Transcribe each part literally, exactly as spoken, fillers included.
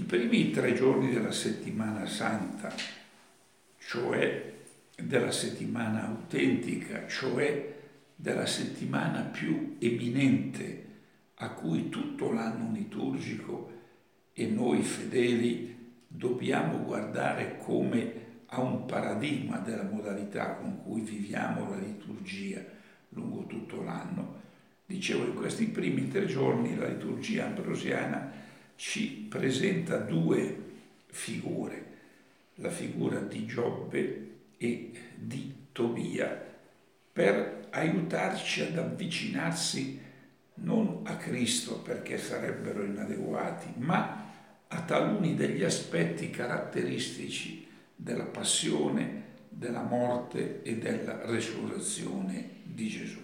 primi tre giorni della settimana santa, cioè della settimana autentica, cioè della settimana più eminente a cui tutto l'anno liturgico e noi fedeli dobbiamo guardare come a un paradigma della modalità con cui viviamo la liturgia lungo tutto l'anno. Dicevo, in questi primi tre giorni la liturgia ambrosiana ci presenta due figure, la figura di Giobbe e di Tobia, per aiutarci ad avvicinarsi non a Cristo perché sarebbero inadeguati, ma a taluni degli aspetti caratteristici della passione, della morte e della resurrezione di Gesù.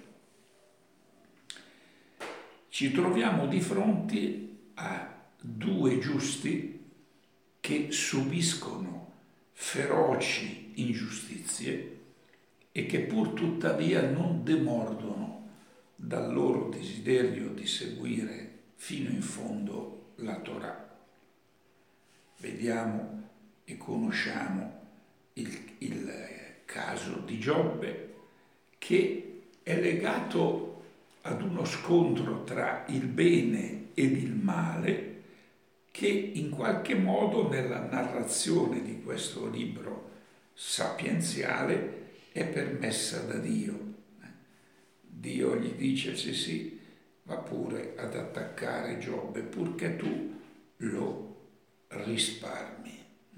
Ci troviamo di fronte a due giusti che subiscono feroci ingiustizie e che pur tuttavia non demordono dal loro desiderio di seguire fino in fondo la Torah. Vediamo e conosciamo il, il caso di Giobbe, che è legato ad uno scontro tra il bene ed il male che in qualche modo nella narrazione di questo libro sapienziale è permessa da Dio. Dio gli dice sì sì, va pure ad attaccare Giobbe purché tu lo risparmi.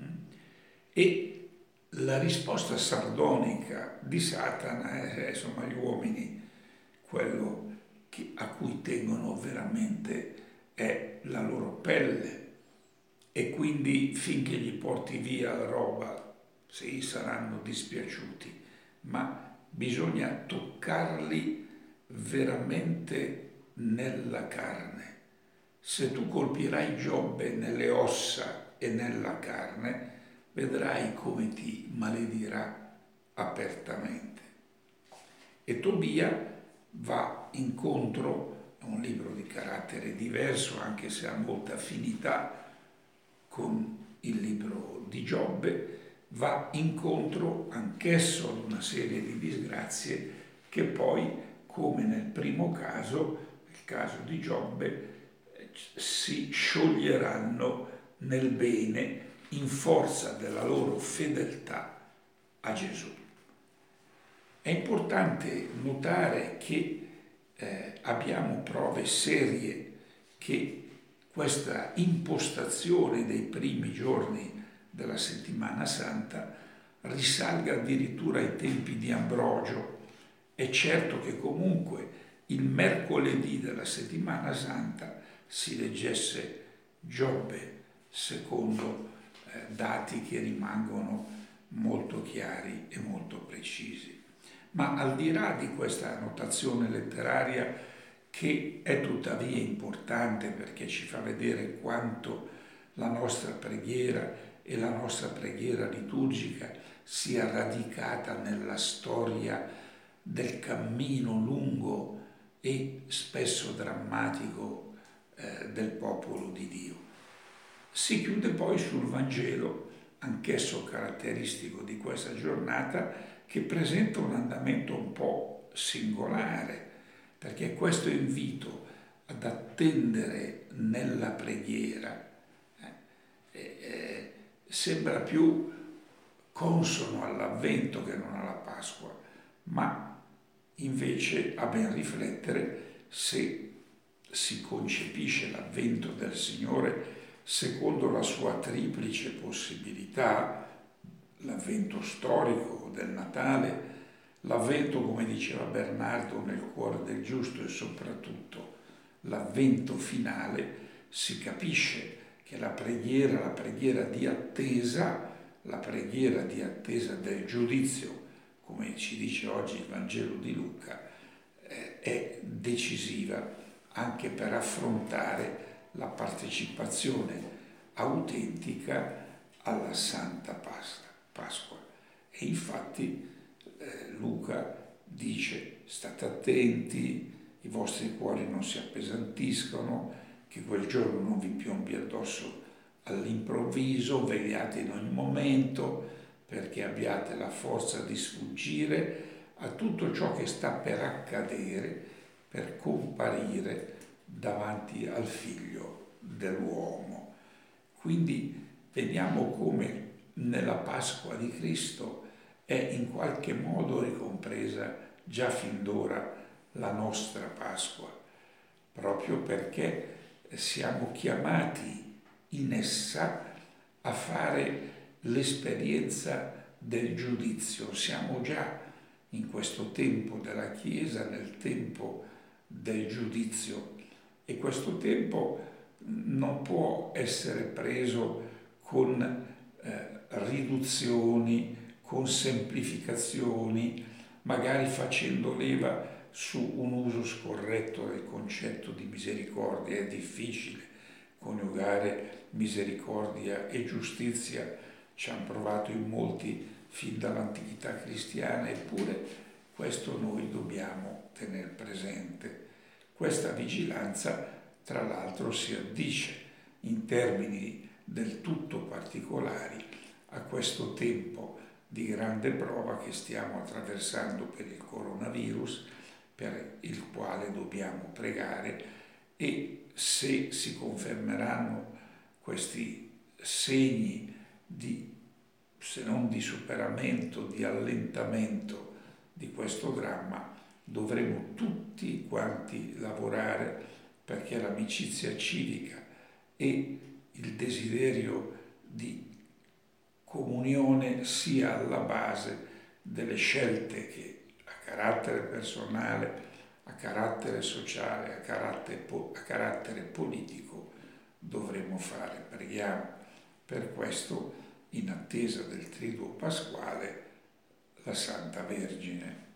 E la risposta sardonica di Satana è, insomma, gli uomini, quello che, a cui tengono veramente è la loro pelle, e quindi finché gli porti via la roba, sì, saranno dispiaciuti, ma bisogna toccarli veramente nella carne. Se tu colpirai Giobbe nelle ossa e nella carne, vedrai come ti maledirà apertamente. E Tobia va incontro, è un libro di carattere diverso, anche se ha molta affinità con il libro di Giobbe, va incontro anch'esso ad una serie di disgrazie che poi, come nel primo caso, il caso di Giobbe, si scioglieranno nel bene in forza della loro fedeltà a Gesù. È importante notare che eh, abbiamo prove serie che questa impostazione dei primi giorni della settimana santa risalga addirittura ai tempi di Ambrogio. È certo che comunque il mercoledì della settimana santa si leggesse Giobbe secondo eh, dati che rimangono molto chiari e molto precisi. Ma al di là di questa notazione letteraria, che è tuttavia importante perché ci fa vedere quanto la nostra preghiera e la nostra preghiera liturgica sia radicata nella storia del cammino lungo e spesso drammatico eh, del popolo di Dio. Si chiude poi sul Vangelo, anch'esso caratteristico di questa giornata, che presenta un andamento un po' singolare, perché questo invito ad attendere nella preghiera eh, eh, sembra più consono all'Avvento che non alla Pasqua, ma invece a ben riflettere, se si concepisce l'Avvento del Signore secondo la sua triplice possibilità, l'Avvento storico del Natale, l'Avvento, come diceva Bernardo, nel cuore del giusto, e soprattutto l'Avvento finale, si capisce che la preghiera, la preghiera di attesa, la preghiera di attesa del giudizio, come ci dice oggi il Vangelo di Luca, eh, è decisiva anche per affrontare la partecipazione autentica alla Santa Pasqua. E infatti eh, Luca dice: state attenti, i vostri cuori non si appesantiscono, che quel giorno non vi piombi addosso all'improvviso, vegliate in ogni momento perché abbiate la forza di sfuggire a tutto ciò che sta per accadere, per comparire davanti al Figlio dell'uomo. Quindi vediamo come nella Pasqua di Cristo è in qualche modo ricompresa già fin d'ora la nostra Pasqua, proprio perché siamo chiamati in essa a fare l'esperienza del giudizio. Siamo già in questo tempo della Chiesa, nel tempo del giudizio, e questo tempo non può essere preso con eh, riduzioni, con semplificazioni, magari facendo leva su un uso scorretto del concetto di misericordia. È difficile coniugare misericordia e giustizia, ci hanno provato in molti fin dall'antichità cristiana, eppure questo noi dobbiamo tenere presente. Questa vigilanza, tra l'altro, si addice in termini del tutto particolari a questo tempo di grande prova che stiamo attraversando per il coronavirus, per il quale dobbiamo pregare, e se si confermeranno questi segni di, se non di superamento, di allentamento di questo dramma, dovremo tutti quanti lavorare perché l'amicizia civica e il desiderio di comunione sia alla base delle scelte che a carattere personale, a carattere sociale, a carattere, a carattere politico dovremo fare. Preghiamo per questo, in attesa del triduo pasquale, la Santa Vergine.